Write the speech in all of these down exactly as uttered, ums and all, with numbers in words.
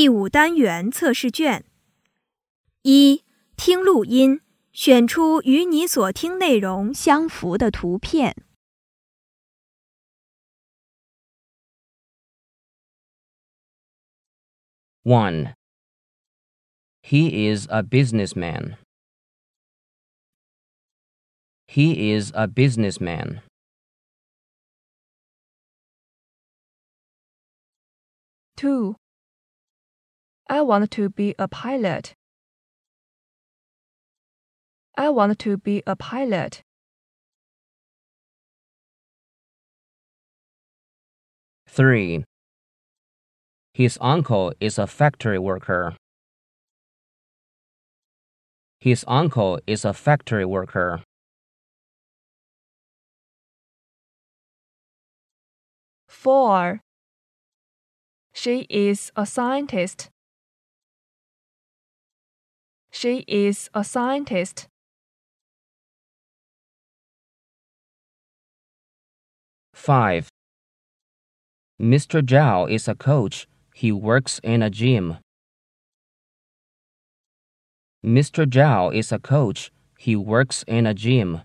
第五单元测试卷。一、听录音，选出与你所听内容相符的图片。 one. He is a businessman. He is a businessman. two. I want to be a pilot. I want to be a pilot. three. His uncle is a factory worker. His uncle is a factory worker. four. She is a scientist. She is a scientist. five. Mister Zhao is a coach. He works in a gym. Mister Zhao is a coach. He works in a gym.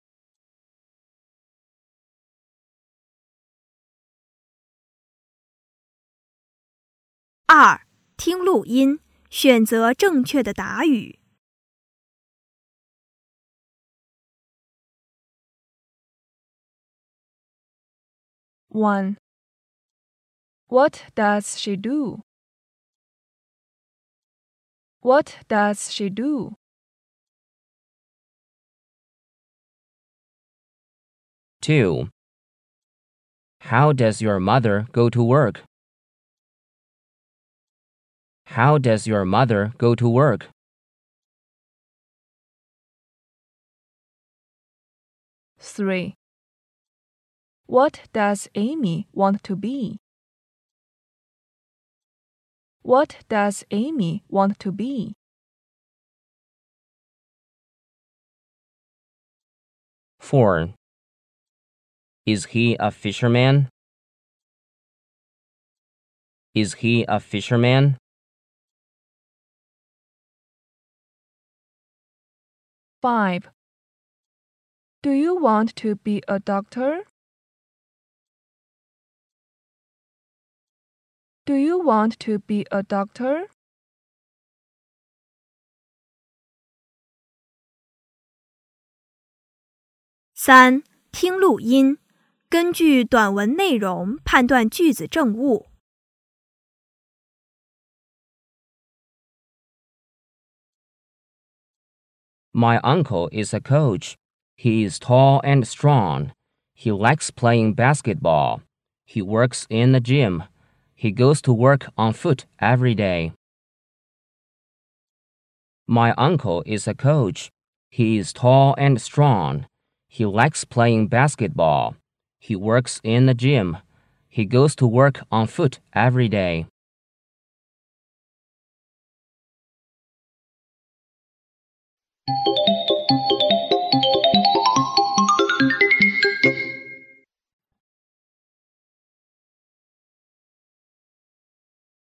二、听录音，选择正确的答语。 one. What does she do? What does she do? two. How does your mother go to work? How does your mother go to work? three. What does Amy want to be? What does Amy want to be? four. Is he a fisherman? Is he a fisherman? five. Do you want to be a doctor? Do you want to be a doctor? 三、听录音，根据短文内容判断句子正误。 My uncle is a coach. He is tall and strong. He likes playing basketball. He works in the gym. He goes to work on foot every day. My uncle is a coach. He is tall and strong. He likes playing basketball. He works in the gym. He goes to work on foot every day.